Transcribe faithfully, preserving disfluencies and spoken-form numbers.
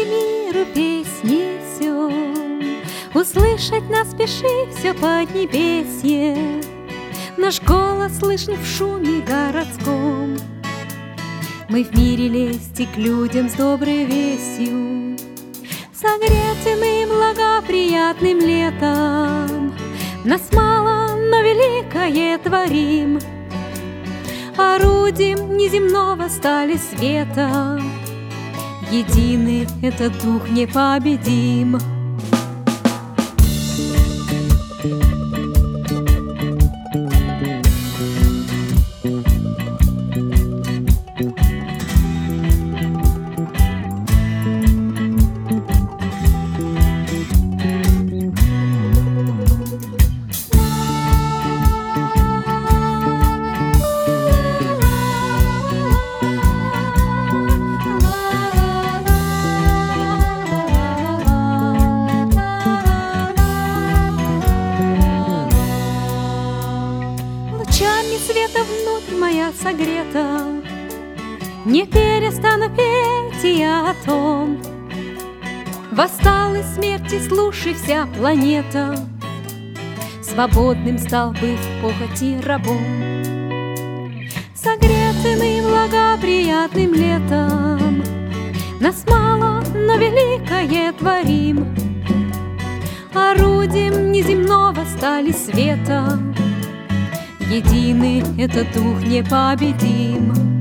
миру песни несем, услышать нас спеши все поднебесье. Наш голос слышен в шуме городском. Мы в мире лести к людям с доброй вестью, согретым и благоприятным летом. Нас мало, но великое творим, орудием неземного стали света. Единый этот дух непобедим. Лучами света внутрь моя согрета, не перестану петь я о том. Восстал из смерти, слушай, вся планета, свободным стал бы в похоти рабом. Согретым и благоприятным летом нас мало, но великое творим, орудием неземного стали света. Единый этот дух непобедим.